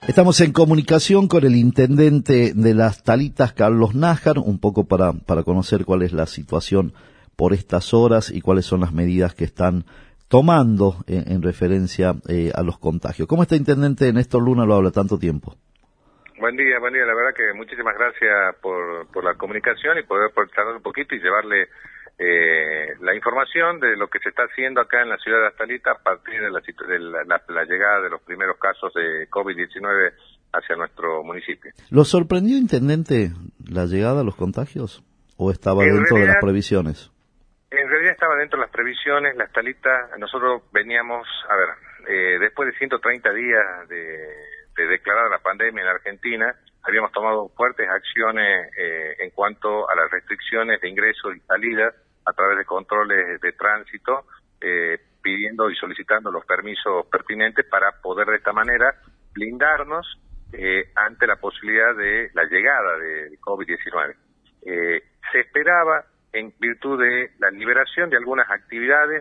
Estamos en comunicación con el intendente de Las Talitas, Carlos Nájar, un poco para conocer cuál es la situación por estas horas y cuáles son las medidas que están tomando en referencia a los contagios. ¿Cómo está, intendente? Néstor Luna lo habla tanto tiempo. Buen día, la verdad que muchísimas gracias por la comunicación y poder charlar un poquito y llevarle la información de lo que se está haciendo acá en la ciudad de Las Talitas a partir de la llegada de los primeros casos de COVID-19 hacia nuestro municipio. ¿Lo sorprendió, intendente, la llegada a los contagios o estaba dentro de las previsiones? En realidad estaba dentro de las previsiones. Las Talitas, nosotros veníamos, después de 130 días de declarada la pandemia en Argentina, habíamos tomado fuertes acciones en cuanto a las restricciones de ingresos y salidas a través de controles de tránsito, pidiendo y solicitando los permisos pertinentes para poder de esta manera blindarnos ante la posibilidad de la llegada del COVID-19. Se esperaba, en virtud de la liberación de algunas actividades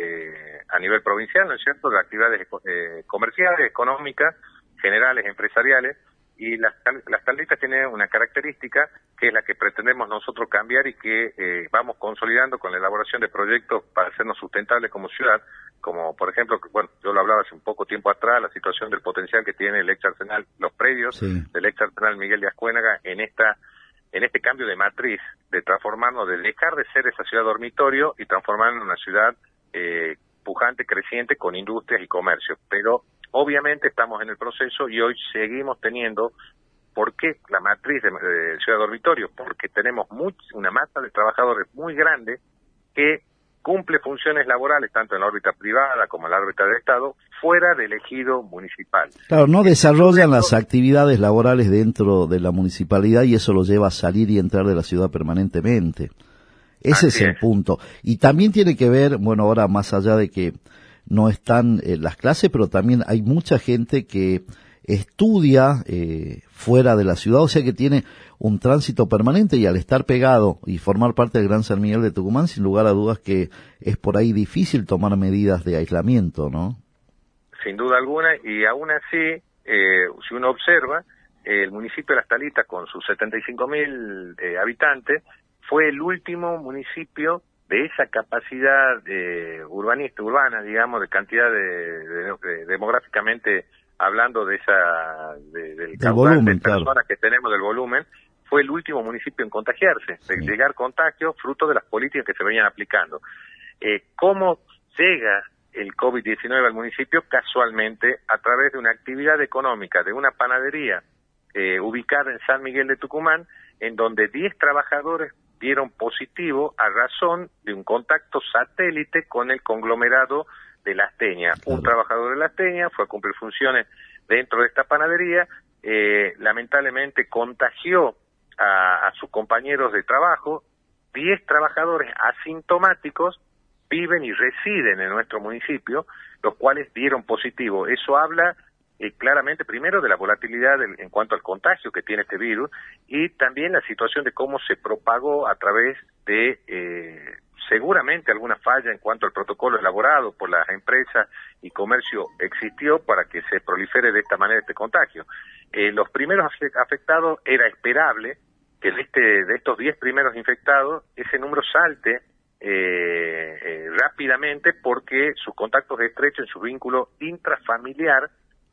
a nivel provincial, ¿no es cierto?, de actividades comerciales, económicas, generales, empresariales, y las Talitas tienen una característica que es la que pretendemos nosotros cambiar y que vamos consolidando con la elaboración de proyectos para hacernos sustentables como ciudad, como por ejemplo, bueno, yo lo hablaba hace un poco tiempo atrás, la situación del potencial que tiene el ex Arsenal, los predios del ex Arsenal Miguel de Ascuénaga en este cambio de matriz, de transformarnos, de dejar de ser esa ciudad dormitorio y transformarnos en una ciudad pujante, creciente, con industrias y comercio. Pero obviamente estamos en el proceso y hoy seguimos teniendo. ¿Por qué la matriz de ciudad dormitorio? Porque tenemos una masa de trabajadores muy grande que cumple funciones laborales tanto en la órbita privada como en la órbita del Estado, fuera del ejido municipal. Claro, no desarrollan las actividades laborales dentro de la municipalidad y eso lo lleva a salir y entrar de la ciudad permanentemente. Ese es el punto. Y también tiene que ver, bueno, ahora más allá de que no están las clases, pero también hay mucha gente que estudia fuera de la ciudad, o sea que tiene un tránsito permanente y al estar pegado y formar parte del Gran San Miguel de Tucumán, sin lugar a dudas que es por ahí difícil tomar medidas de aislamiento, ¿no? Sin duda alguna, y aún así, si uno observa, el municipio de Las Talitas, con sus 75.000 habitantes, fue el último municipio de esa capacidad urbana, digamos, de cantidad demográficamente hablando del caudal de personas que tenemos, del volumen, fue el último municipio en contagiarse, de llegar contagio fruto de las políticas que se venían aplicando. ¿Cómo llega el COVID-19 al municipio? Casualmente, a través de una actividad económica de una panadería ubicada en San Miguel de Tucumán, en donde 10 trabajadores dieron positivo a razón de un contacto satélite con el conglomerado de La Asteña. Un trabajador de La Asteña fue a cumplir funciones dentro de esta panadería, lamentablemente contagió a sus compañeros de trabajo. 10 trabajadores asintomáticos viven y residen en nuestro municipio, los cuales dieron positivo. Eso habla claramente, primero, de la volatilidad en cuanto al contagio que tiene este virus y también la situación de cómo se propagó a través de seguramente alguna falla en cuanto al protocolo elaborado por las empresas y comercio existió para que se prolifere de esta manera este contagio. Los primeros afectados, era esperable que de estos 10 primeros infectados, ese número salte rápidamente porque sus contactos estrechos en su vínculo intrafamiliar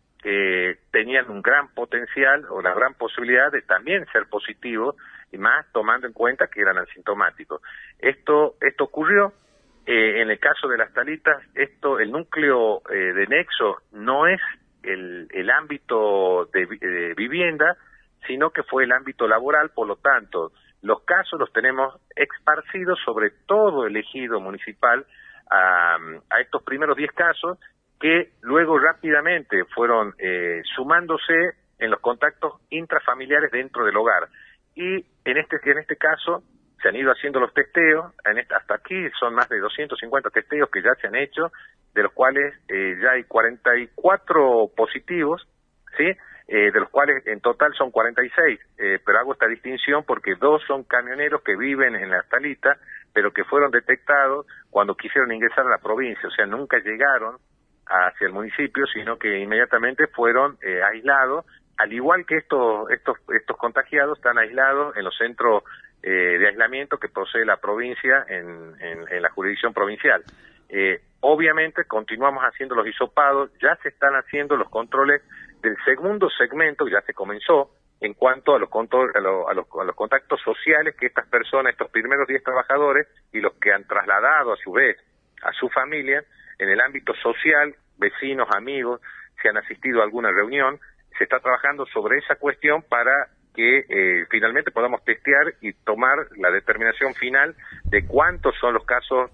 tenían un gran potencial o la gran posibilidad de también ser positivos, y más tomando en cuenta que eran asintomáticos. Esto ocurrió. En el caso de Las Talitas, el núcleo de nexo no es el ámbito de vivienda, sino que fue el ámbito laboral. Por lo tanto, los casos los tenemos esparcidos sobre todo el ejido municipal a estos primeros 10 casos, que luego rápidamente fueron sumándose en los contactos intrafamiliares dentro del hogar. Y en este caso se han ido haciendo los testeos, hasta aquí son más de 250 testeos que ya se han hecho, de los cuales ya hay 44 positivos, ¿sí? De los cuales en total son 46, pero hago esta distinción porque 2 son camioneros que viven en Las Talitas, pero que fueron detectados cuando quisieron ingresar a la provincia, o sea, nunca llegaron hacia el municipio, sino que inmediatamente fueron aislados, al igual que estos contagiados están aislados en los centros de aislamiento que posee la provincia en la jurisdicción provincial. Obviamente continuamos haciendo los hisopados, ya se están haciendo los controles del segundo segmento, ya se comenzó, en cuanto a los contactos sociales que estas personas, estos primeros 10 trabajadores y los que han trasladado a su vez a su familia en el ámbito social, vecinos, amigos, si han asistido a alguna reunión, se está trabajando sobre esa cuestión para que finalmente podamos testear y tomar la determinación final de cuántos son los casos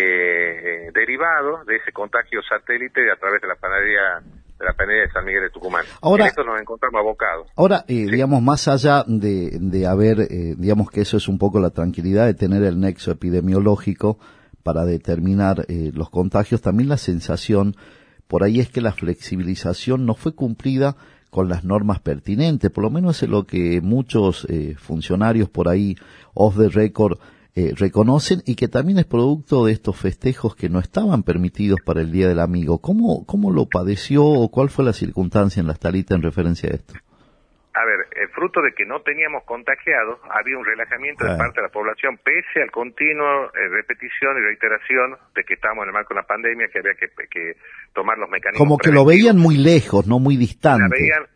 derivados de ese contagio satélite a través de la panadería de San Miguel de Tucumán. Ahora, en esto nos encontramos abocados. Ahora, ¿sí? digamos, más allá de haber, digamos que eso es un poco la tranquilidad de tener el nexo epidemiológico para determinar los contagios, también la sensación por ahí es que la flexibilización no fue cumplida con las normas pertinentes, por lo menos es lo que muchos funcionarios por ahí off the record reconocen, y que también es producto de estos festejos que no estaban permitidos para el Día del Amigo. ¿Cómo lo padeció o cuál fue la circunstancia en Las Talitas en referencia a esto? A ver, fruto de que no teníamos contagiados, había un relajamiento de parte de la población, pese al continuo repetición y reiteración de que estábamos en el marco de una pandemia, que había que tomar los mecanismos como que lo veían muy lejos, no muy distante.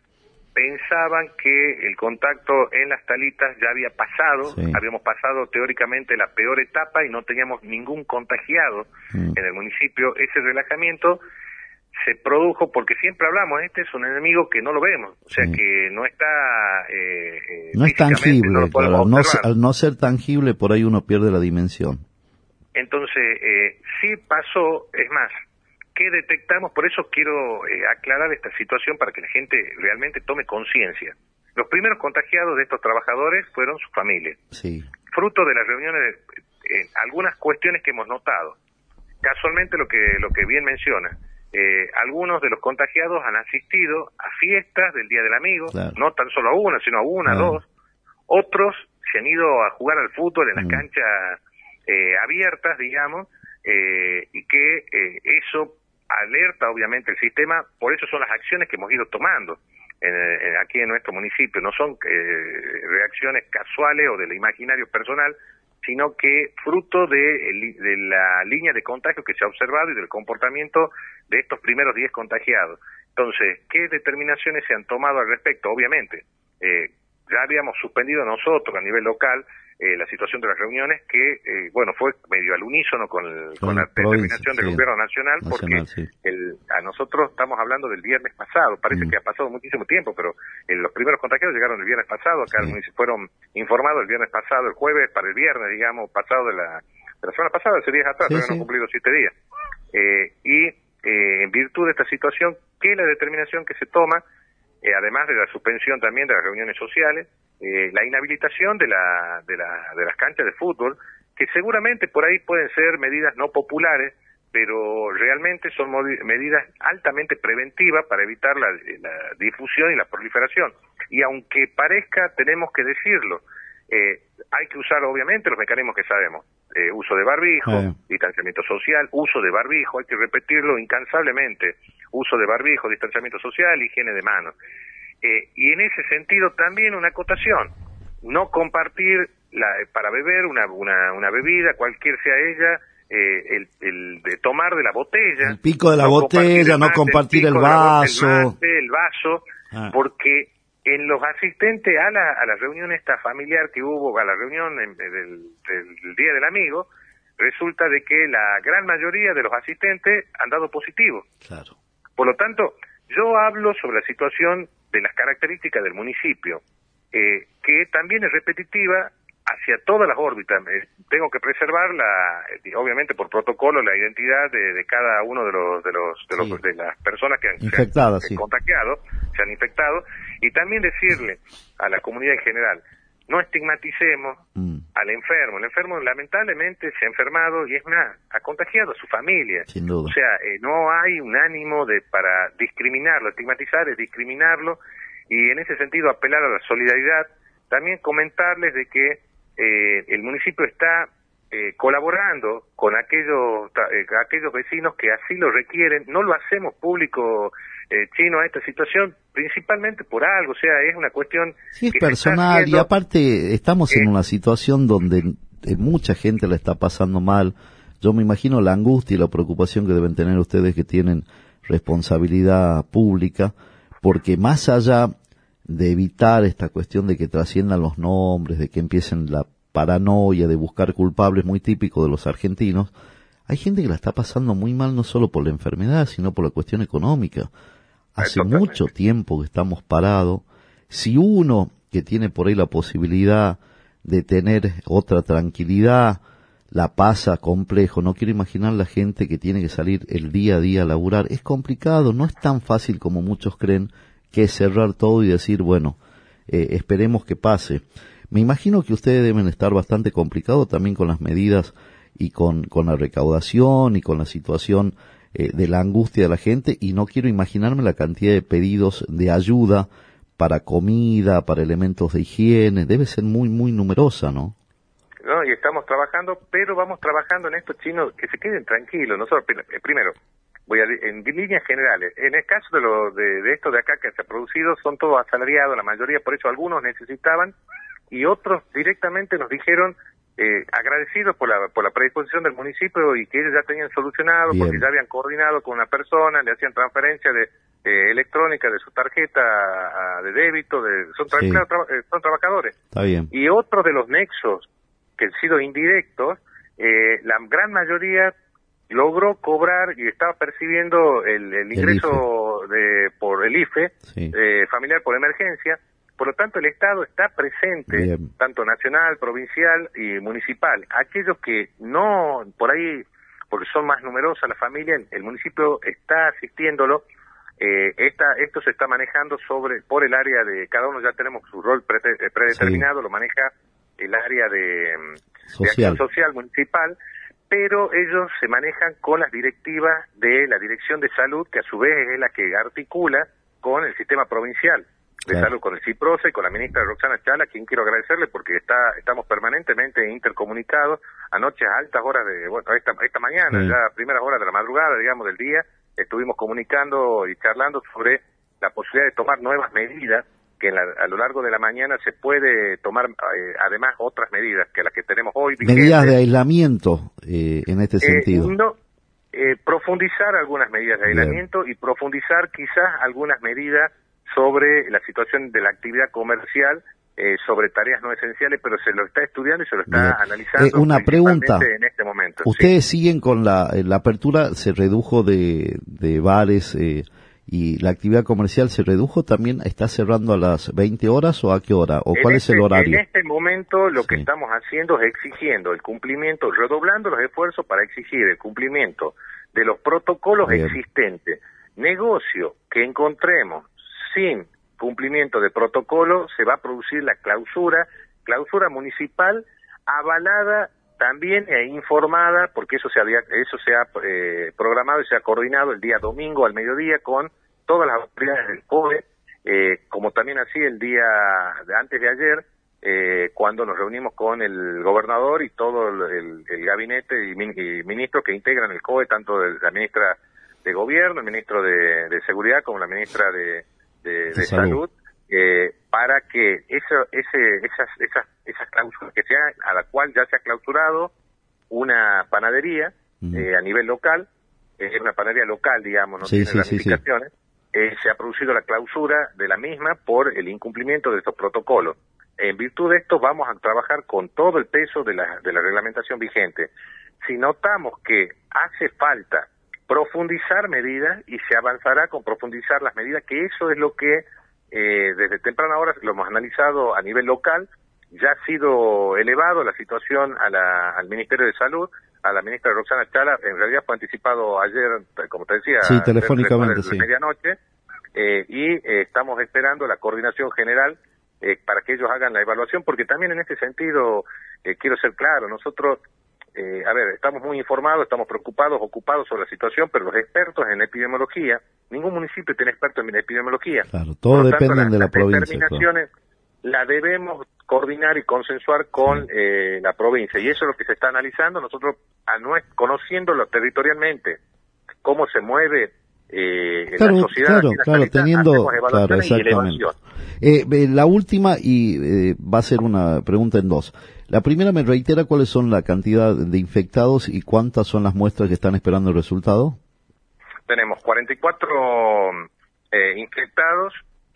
Pensaban que el contacto en Las Talitas ya había pasado, habíamos pasado teóricamente la peor etapa y no teníamos ningún contagiado en el municipio. Ese relajamiento se produjo porque siempre hablamos, este es un enemigo que no lo vemos, o sea que no está no es tangible, no claro, al no ser tangible por ahí uno pierde la dimensión. Entonces, sí pasó, es más, ¿qué detectamos? Por eso quiero aclarar esta situación para que la gente realmente tome conciencia. Los primeros contagiados de estos trabajadores fueron sus familias. Sí. Fruto de las reuniones, algunas cuestiones que hemos notado. Casualmente lo que bien menciona, algunos de los contagiados han asistido a fiestas del Día del Amigo, no tan solo a una, sino a una, dos. Otros se han ido a jugar al fútbol en las canchas abiertas, digamos, y que eso alerta obviamente el sistema. Por eso son las acciones que hemos ido tomando aquí en nuestro municipio. No son reacciones casuales o del imaginario personal, sino que fruto de la línea de contagio que se ha observado y del comportamiento de estos primeros 10 contagiados. Entonces, ¿qué determinaciones se han tomado al respecto? Obviamente, ya habíamos suspendido nosotros a nivel local la situación de las reuniones, que fue medio al unísono con la determinación del gobierno nacional, porque a nosotros estamos hablando del viernes pasado, parece que ha pasado muchísimo tiempo, pero los primeros contagiados llegaron el viernes pasado, acá fueron informados el viernes pasado, el jueves para el viernes, digamos, pasado de la semana pasada, hace días atrás, todavía no han cumplido 7 días. En virtud de esta situación, ¿qué es la determinación que se toma? Además de la suspensión también de las reuniones sociales, la inhabilitación de las canchas de fútbol, que seguramente por ahí pueden ser medidas no populares, pero realmente son medidas altamente preventivas para evitar la difusión y la proliferación. Y aunque parezca, tenemos que decirlo, hay que usar obviamente los mecanismos que sabemos, uso de barbijo, distanciamiento social, uso de barbijo, hay que repetirlo incansablemente, uso de barbijo, distanciamiento social, higiene de manos. Y en ese sentido también una acotación, no compartir para beber una bebida, cualquier sea ella, el de tomar de la botella, el pico de la botella, no compartir el vaso, el vaso, porque en los asistentes a la reunión esta familiar que hubo, a la reunión del Día del Amigo, resulta de que la gran mayoría de los asistentes han dado positivo. Claro. Por lo tanto, yo hablo sobre la situación de las características del municipio, que también es repetitiva hacia todas las órbitas. Tengo que preservar obviamente por protocolo, la identidad de cada uno de las personas que se han contagiado, se han infectado, y también decirle a la comunidad en general, no estigmaticemos al enfermo. El enfermo lamentablemente se ha enfermado y ha contagiado a su familia. Sin duda. O sea, no hay un ánimo para discriminarlo. Estigmatizar es discriminarlo, y en ese sentido apelar a la solidaridad. También comentarles de que el municipio está colaborando con aquellos vecinos que así lo requieren. No lo hacemos público, Chino, a esta situación, principalmente por algo, o sea, es una cuestión sí, es que personal, y aparte estamos en una situación donde mucha gente la está pasando mal. Yo me imagino la angustia y la preocupación que deben tener ustedes que tienen responsabilidad pública, porque más allá de evitar esta cuestión de que trasciendan los nombres, de que empiecen la paranoia de buscar culpables, muy típico de los argentinos, hay gente que la está pasando muy mal no solo por la enfermedad, sino por la cuestión económica. Hace mucho tiempo que estamos parados. Si uno que tiene por ahí la posibilidad de tener otra tranquilidad la pasa complejo, no quiero imaginar la gente que tiene que salir el día a día a laburar. Es complicado, no es tan fácil como muchos creen, que es cerrar todo y decir, bueno, esperemos que pase. Me imagino que ustedes deben estar bastante complicados también con las medidas y con la recaudación y con la situación de la angustia de la gente, y no quiero imaginarme la cantidad de pedidos de ayuda para comida, para elementos de higiene. Debe ser muy, muy numerosa, ¿no? No, y estamos trabajando, pero vamos trabajando en estos chinos, que se queden tranquilos. Nosotros, primero, en líneas generales, en el caso de esto de acá que se ha producido, son todos asalariados, la mayoría, por eso algunos necesitaban, y otros directamente nos dijeron, agradecidos por la predisposición del municipio y que ellos ya tenían solucionado. Bien. Porque ya habían coordinado con una persona, le hacían transferencia electrónica de su tarjeta de débito, son trabajadores. Está bien. Y otros de los nexos que han sido indirectos, la gran mayoría logró cobrar y estaba percibiendo el ingreso por el IFE, sí. Familiar por emergencia. Por lo tanto, el Estado está presente, bien, tanto nacional, provincial y municipal. Aquellos que no, por ahí, porque son más numerosas las familias, el municipio está asistiéndolo. Esto se está manejando por el área de, cada uno ya tenemos su rol predeterminado, sí, lo maneja el área de acción social municipal, pero ellos se manejan con las directivas de la Dirección de Salud, que a su vez es la que articula con el sistema provincial de salud, con el CIPROSA y con la ministra Roxana Chala, a quien quiero agradecerle porque estamos permanentemente intercomunicados. Anoche a altas horas esta mañana, sí, ya a primeras horas de la madrugada, digamos, del día, estuvimos comunicando y charlando sobre la posibilidad de tomar nuevas medidas, que a lo largo de la mañana se puede tomar además otras medidas que las que tenemos hoy vigentes. Medidas de aislamiento en este sentido. Profundizar algunas medidas de aislamiento y profundizar quizás algunas medidas sobre la situación de la actividad comercial, sobre tareas no esenciales, pero se lo está estudiando y se lo está analizando. Una pregunta, en este momento. ¿Ustedes siguen con la apertura? ¿Se redujo de bares y la actividad comercial se redujo? ¿También está cerrando a las 20 horas o a qué hora? ¿O cuál es el horario? En este momento lo que estamos haciendo es exigiendo el cumplimiento, redoblando los esfuerzos para exigir el cumplimiento de los protocolos existentes. Negocio que encontremos sin cumplimiento de protocolo, se va a producir la clausura municipal, avalada también e informada, porque eso se ha programado y se ha coordinado el día domingo al mediodía con todas las autoridades del COE, como también así el día antes de ayer, cuando nos reunimos con el gobernador y todo el gabinete y ministros que integran el COE, tanto de la ministra de Gobierno, el ministro de Seguridad, como la ministra de Salud, para que esas cláusulas a la cual ya se ha clausurado una panadería a nivel local, es una panadería local, digamos, no tiene ramificaciones, se ha producido la clausura de la misma por el incumplimiento de estos protocolos. En virtud de esto vamos a trabajar con todo el peso de la reglamentación vigente. Si notamos que hace falta profundizar medidas, y se avanzará con profundizar las medidas, que eso es lo que desde temprana hora lo hemos analizado a nivel local. Ya ha sido elevado la situación al Ministerio de Salud, a la ministra Roxana Chala. En realidad fue anticipado ayer, como te decía, telefónicamente, de medianoche, y estamos esperando la coordinación general para que ellos hagan la evaluación, porque también en este sentido quiero ser claro, nosotros estamos muy informados, estamos preocupados, ocupados sobre la situación, pero los expertos en epidemiología, ningún municipio tiene expertos en epidemiología. Claro, todo depende de la provincia. Las determinaciones las debemos coordinar y consensuar con la provincia, y eso es lo que se está analizando. Nosotros, conociéndolo territorialmente, cómo se mueve la sociedad, claro, teniendo, claro, exactamente. La última, y va a ser una pregunta en dos. La primera, me reitera cuáles son la cantidad de infectados y cuántas son las muestras que están esperando el resultado. Tenemos 44 infectados,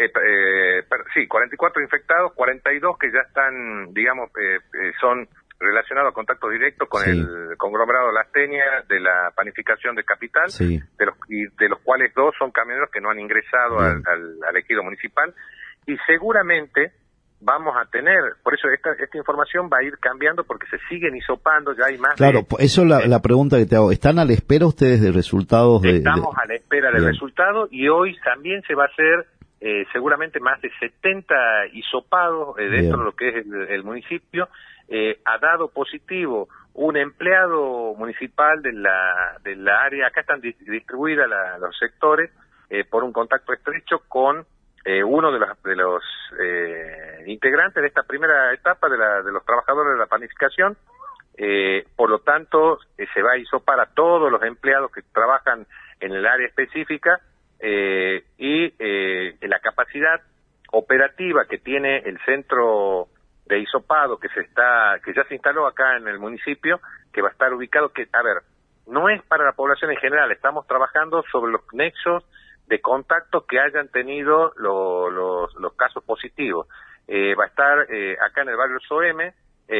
44 infectados, 42 que ya están, digamos, son relacionados a contactos directos con el conglomerado Lastenia de la panificación de Capital, de los cuales 2 son camioneros que no han ingresado al ejido municipal, y seguramente vamos a tener, por eso esta información va a ir cambiando porque se siguen hisopando, ya hay más. Claro, eso es la pregunta que te hago. ¿Están a la espera ustedes de resultados? Estamos a la espera del resultado, y hoy también se va a hacer seguramente más de 70 hisopados dentro de lo que es el municipio. Ha dado positivo un empleado municipal de la área, acá están distribuidas los sectores, por un contacto estrecho con uno de los integrantes de esta primera etapa de los trabajadores de la panificación. Por lo tanto, se va a hisopar a todos los empleados que trabajan en el área específica, y la capacidad operativa que tiene el centro de hisopado que ya se instaló acá en el municipio, que va a estar ubicado, no es para la población en general, estamos trabajando sobre los nexos de contacto que hayan tenido los casos positivos. Va a estar acá en el barrio Soeme,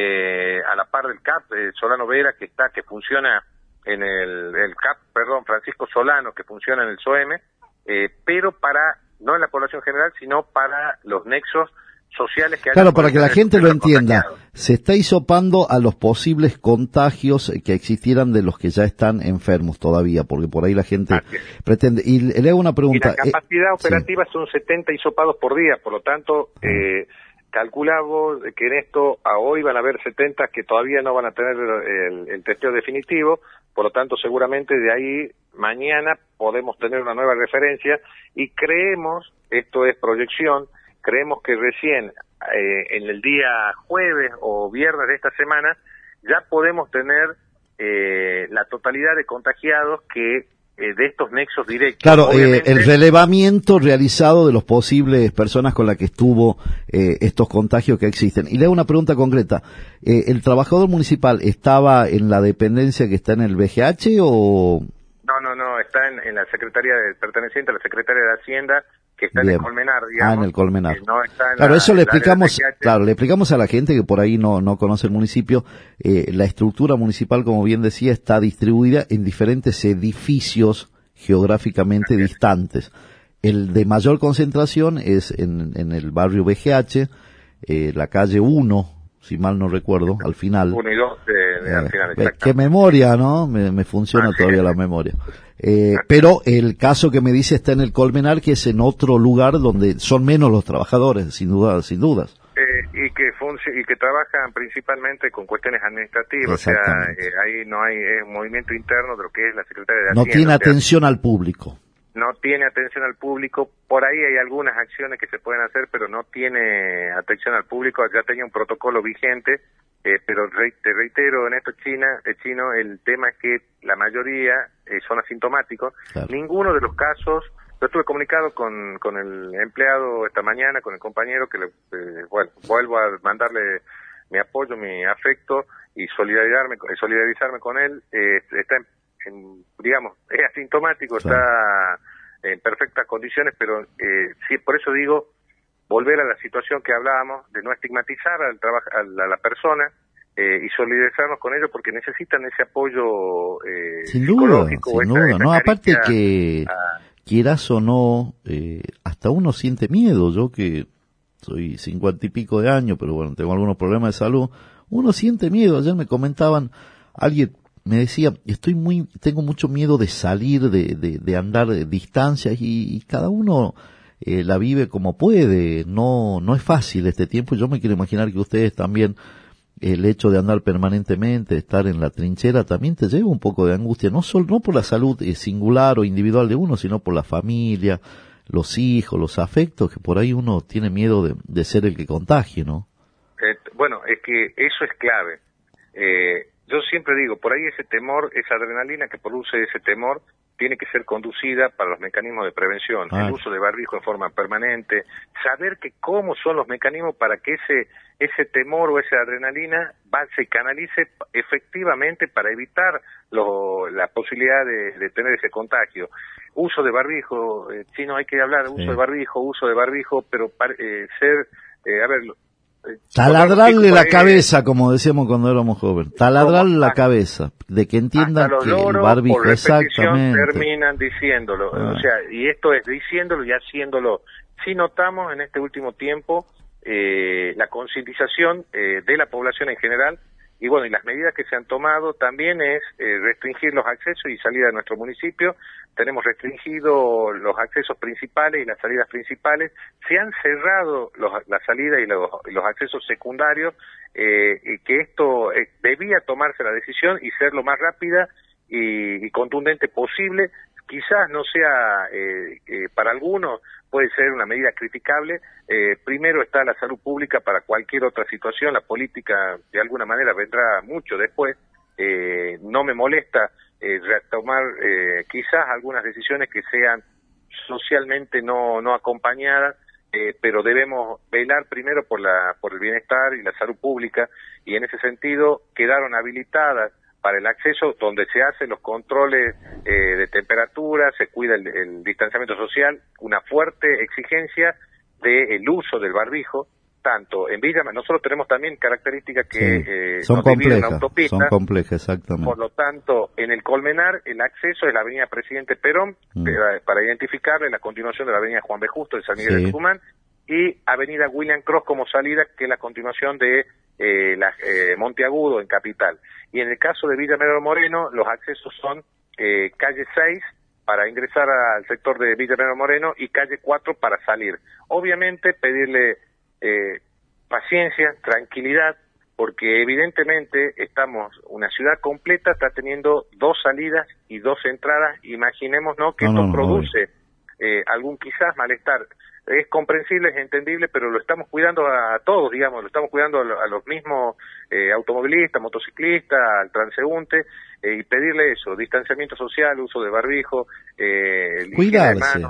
a la par del CAP Solano Vera, que funciona en el CAP, Francisco Solano, que funciona en el Soeme, pero no en la población general, sino para los nexos sociales que claro, para que la gente lo entienda, se está hisopando a los posibles contagios que existieran de los que ya están enfermos todavía, porque por ahí la gente pretende. Y le hago una pregunta. Y la capacidad operativa son 70 hisopados por día, por lo tanto, calculamos que en esto a hoy van a haber 70 que todavía no van a tener el testeo definitivo, por lo tanto seguramente de ahí mañana podemos tener una nueva referencia, y creemos, esto es proyección, creemos que recién en el día jueves o viernes de esta semana ya podemos tener la totalidad de contagiados que de estos nexos directos. Claro, el relevamiento realizado de los posibles personas con las que estuvo estos contagios que existen. Y le hago una pregunta concreta. ¿El trabajador municipal estaba en la dependencia que está en el BGH o...? No, está en la Secretaría perteneciente a la Secretaría de Hacienda, que está en el Colmenar, digamos. En el Colmenar. No está claro, eso le explicamos a la gente que por ahí no conoce el municipio. La estructura municipal, como bien decía, está distribuida en diferentes edificios geográficamente distantes. El de mayor concentración es en el barrio BGH, la calle 1, si mal no recuerdo, al final. 1 y 2 al final, exacto. Qué memoria, ¿no? Me funciona todavía la memoria. Pero el caso que me dice está en el Colmenar, que es en otro lugar donde son menos los trabajadores, sin dudas. Y que trabajan principalmente con cuestiones administrativas, o sea, ahí no hay un movimiento interno de lo que es la Secretaría de Hacienda. No tiene atención al público. No tiene atención al público, por ahí hay algunas acciones que se pueden hacer, pero no tiene atención al público, ya tenía un protocolo vigente, pero te reitero, en esto Chino, el tema es que la mayoría son asintomáticos. Claro. Ninguno de los casos, yo estuve comunicado con el empleado esta mañana, con el compañero, que vuelvo a mandarle mi apoyo, mi afecto y solidarizarme con él. Está digamos, es asintomático, claro. Está en perfectas condiciones, pero sí, por eso digo, volver a la situación que hablábamos, de no estigmatizar a la persona, y solidarizarnos con ellos porque necesitan ese apoyo sin psicológico. Sin duda, no, aparte que quieras o no, hasta uno siente miedo. Yo que soy 50 y pico de años, pero bueno, tengo algunos problemas de salud, uno siente miedo. Ayer me comentaban, alguien me decía, tengo mucho miedo de salir, de andar distancias, y cada uno la vive como puede. No es fácil este tiempo. Yo me quiero imaginar que ustedes también, el hecho de andar permanentemente, estar en la trinchera, también te lleva un poco de angustia, no por la salud singular o individual de uno, sino por la familia, los hijos, los afectos, que por ahí uno tiene miedo de ser el que contagie, ¿no? Bueno, es que eso es clave. Yo siempre digo, por ahí ese temor, esa adrenalina que produce ese temor, tiene que ser conducida para los mecanismos de prevención, el uso de barbijo en forma permanente, saber que cómo son los mecanismos para que ese temor o esa adrenalina se canalice efectivamente para evitar la posibilidad de tener ese contagio. Uso de barbijo, Chino, hay que hablar de uso de barbijo, pero taladrarle la cabeza, como decíamos cuando éramos jóvenes. Taladrarle la cabeza, de que entiendan que el barbijo, exactamente. Terminan diciéndolo, o sea, y esto es diciéndolo y haciéndolo. Sí notamos en este último tiempo la concientización de la población en general, y bueno, y las medidas que se han tomado también es restringir los accesos y salidas de nuestro municipio. Tenemos restringido los accesos principales y las salidas principales. Se han cerrado la salida y los accesos secundarios, y que esto debía tomarse la decisión y ser lo más rápida y contundente posible. Quizás no sea, para algunos puede ser una medida criticable. Primero está la salud pública para cualquier otra situación, la política de alguna manera vendrá mucho después. No me molesta retomar quizás algunas decisiones que sean socialmente no acompañadas, pero debemos velar primero por el bienestar y la salud pública, y en ese sentido quedaron habilitadas para el acceso donde se hacen los controles de temperatura, se cuida el distanciamiento social, una fuerte exigencia del uso del barbijo, tanto en Villa, nosotros tenemos también características que son complejas, autopista, son complejas, exactamente. Por lo tanto, en el Colmenar, el acceso es la avenida Presidente Perón, para identificarle la continuación de la avenida Juan B. Justo de San Miguel de Tucumán, y avenida William Cross como salida, que es la continuación de Monteagudo en Capital. Y en el caso de Villa Manuel Moreno, los accesos son calle 6 para ingresar al sector de Villa Manuel Moreno y calle 4 para salir. Obviamente pedirle paciencia, tranquilidad, porque evidentemente una ciudad completa está teniendo 2 salidas y 2 entradas. Imaginémonos que esto produce algún quizás malestar. Es comprensible, es entendible, pero lo estamos cuidando a todos, digamos, lo estamos cuidando a los mismos automovilistas, motociclistas, al transeúnte, y pedirle eso, distanciamiento social, uso de barbijo, cuidarse,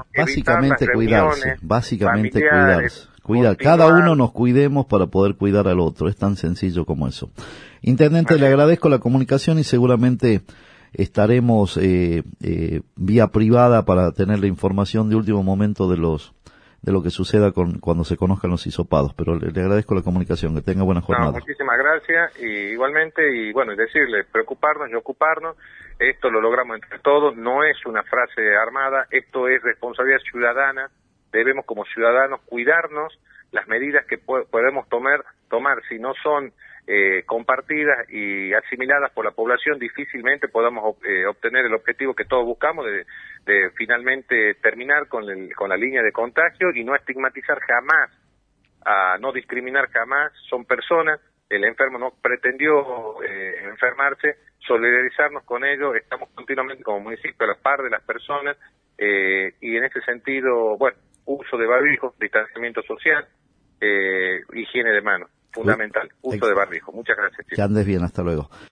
básicamente cuidarse. Cada uno nos cuidemos para poder cuidar al otro, es tan sencillo como eso. Intendente, le agradezco la comunicación y seguramente estaremos vía privada para tener la información de último momento de lo que suceda cuando se conozcan los hisopados, pero le agradezco la comunicación, que tenga buena jornada. Muchísimas gracias, y igualmente, y bueno, y decirle, preocuparnos y ocuparnos, esto lo logramos entre todos, no es una frase armada, esto es responsabilidad ciudadana, debemos como ciudadanos cuidarnos, las medidas que podemos tomar, si no son compartidas y asimiladas por la población, difícilmente podamos obtener el objetivo que todos buscamos de finalmente terminar con la línea de contagio y no estigmatizar jamás, no discriminar jamás. Son personas, el enfermo no pretendió enfermarse, solidarizarnos con ellos, estamos continuamente como municipio a la par de las personas, y en ese sentido, bueno, uso de barbijo, distanciamiento social, higiene de manos, fundamental, uso de barbijo. Muchas gracias, chicos. Que andes bien, hasta luego.